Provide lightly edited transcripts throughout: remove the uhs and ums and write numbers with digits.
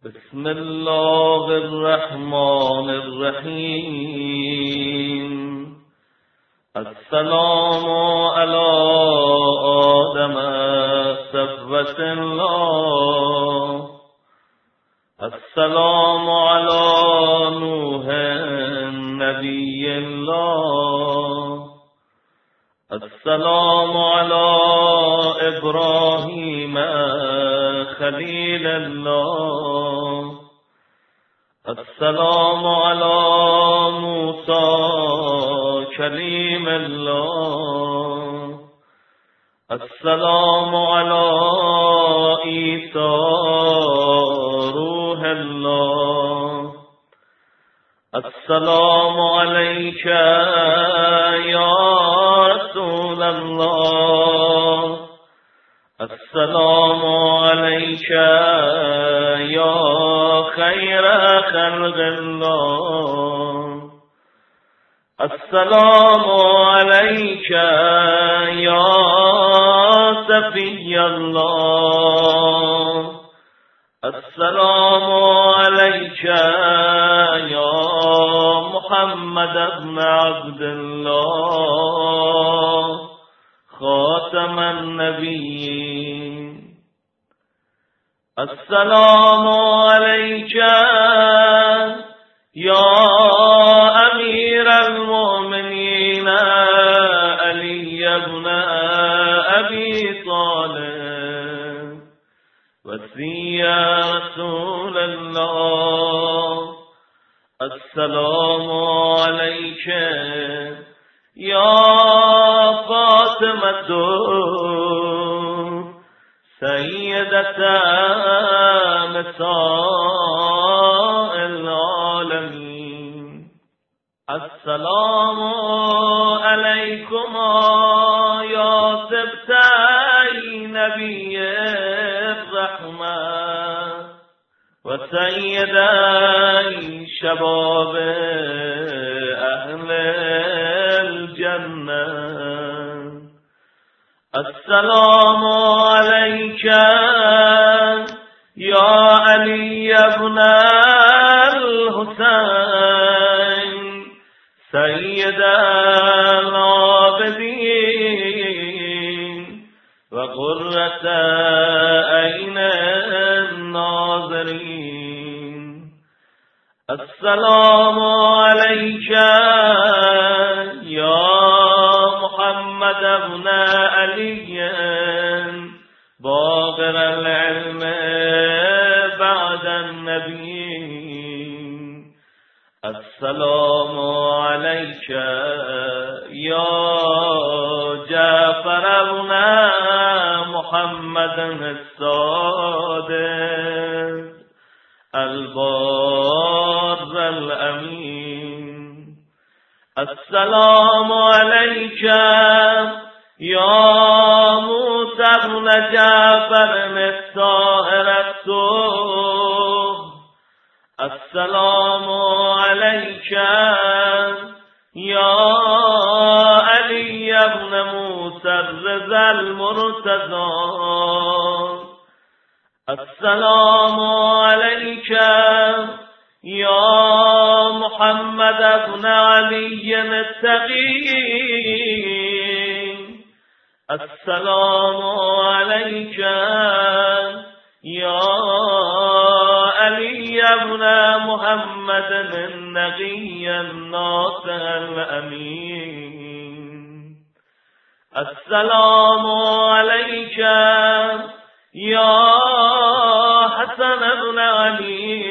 بسم الله الرحمن الرحیم. السلام علی آدم صفوة الله. السلام علی نوح نبی الله. السلام علی ابراهیم خلیل الله. السلام علی موسی کلیم الله. السلام علی عیسی روح الله. السلام علیک یا رسول الله. السلام علیک یا خیر خلق الله. السلام علیک یا صفی الله. السلام علیک یا محمد ابن عبد الله خاتم النبیین. السلام علیک یا امیر المؤمنین علی ابن ابی طالب وصی رسول الله. السلام علیک یا فاطمة سیدة نساء العالمین. السلام علیکما یا سبتای نبی الرحمة و سیدای شباب اهل الجنة. السلام علیک یا علی ابن الحسین سید العابدین و قرة عین الناظرین. السلام علیک یا محمد ابن علی باقر العلم بعد النبیین. السلام علیک یا جعفر ابن محمد الصادق البار الامین. السلام علیک یا موسی بن جعفر الطاهر الصبح. السلام علیک یا علی بن موسی الرضا المرتضی. السلام علیک یا محمد ابن علی التقی. السلام علیک یا علی ابن محمد النقی الناصح الامین. السلام علیک یا حسن ابن علی.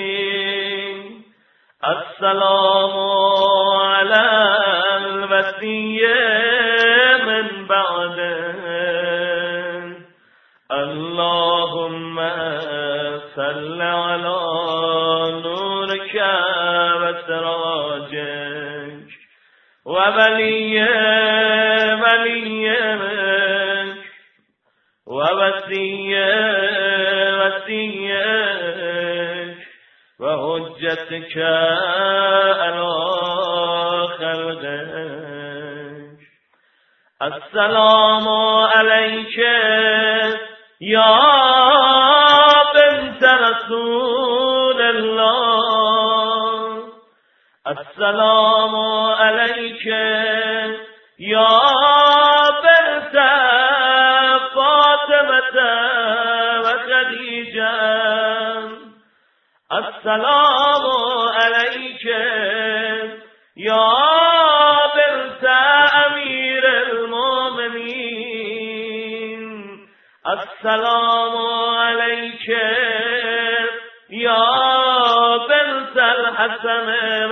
السلام علی الوصی من بعده. اللهم صل علی نورک و سراجک و ولی ولیک و وصی وصیک و حجتک علی خلقک. السلام علیک یا بنت رسول الله. السلام علیک یا بنت فاطمة و خدیجه. السلام علیک یا بنت امیر المؤمنین. السلام علیک یا بنت الحسن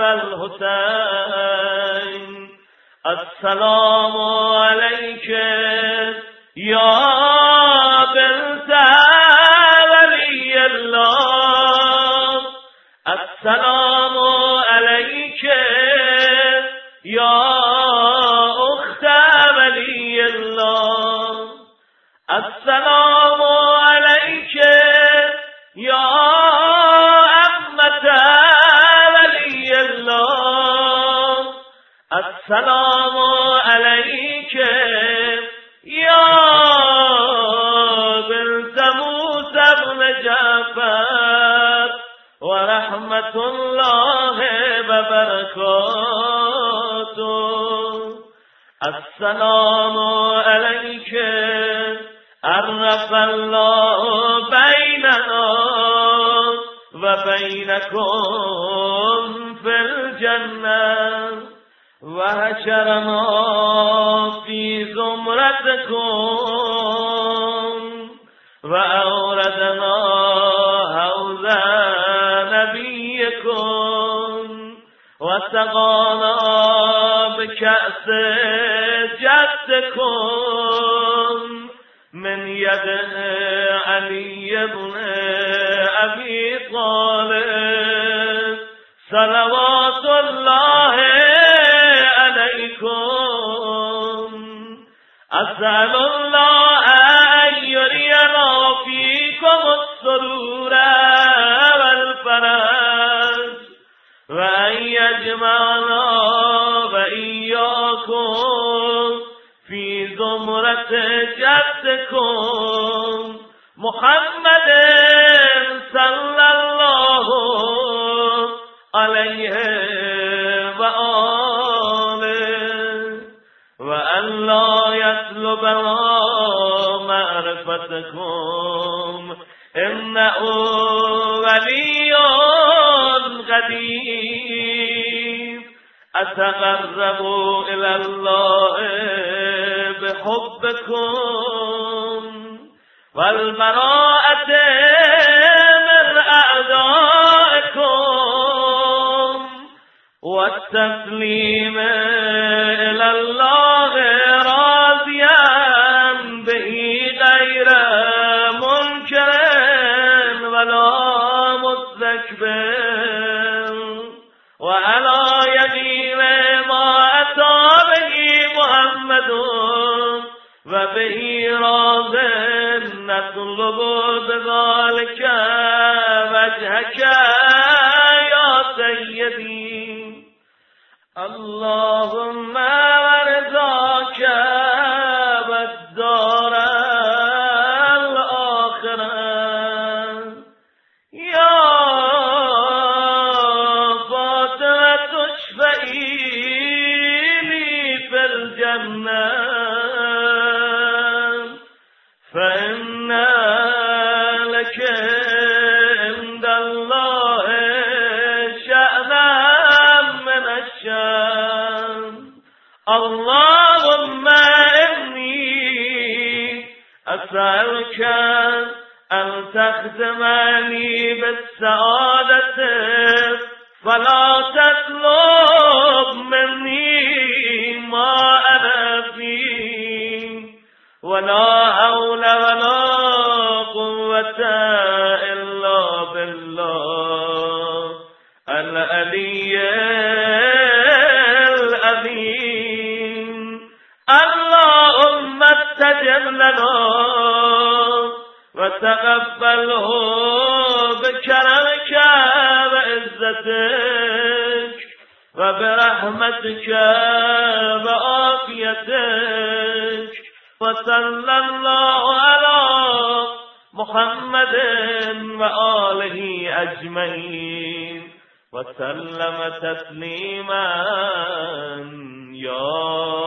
والحسین. السلام علیک یا بنت ولی الله. السلام علیک یا اخت ولی الله. السلام علیک یا عمة ولی الله. السلام علیک یا بنت موسی بن جعفر و رحمت الله و برکاته. السلام علیک عرف الله بیننا و بینکم فی الجنة و حشرنا فی زمرتکم و اوردنا حوض نبیکم و سقانا بکأس جدکم من ید علی بن ابی طالب صلوات الله علیکم. اسأل الله ان یرینا فیکم السرور والفرج و ان یجمعنا و ایاکم فی زمرت جدکم محمد صلی الله علیه و آله و ان لا یطلبنا معرفتکم انه ولی قدیر. اتقرب الی الله بحبکم والبراءة من اعدائکم والتسلیم الی الله راضیا به غیر منکر ولا مستكبر و علی یقین ما اتی به محمد و به راض نطلب بذلك وجهك یا سیدی. اللهم ورضاك والدار الآخرة یا فاطمة اشفعیلی فی الجنة فإن لك عند الله شأنا من الشأن. اللهم إني أسألك أن تخدمني بالسعادة فلا تطلب مني ما أنا فيه ولا حول ولا قوة إلا بالله العلي العظيم. اللهم استجب لنا وتقبله بكرمك وعزتك وبرحمتك وعافيتك. وصلى الله على محمد و آله اجمعین و سلم تسلیما یا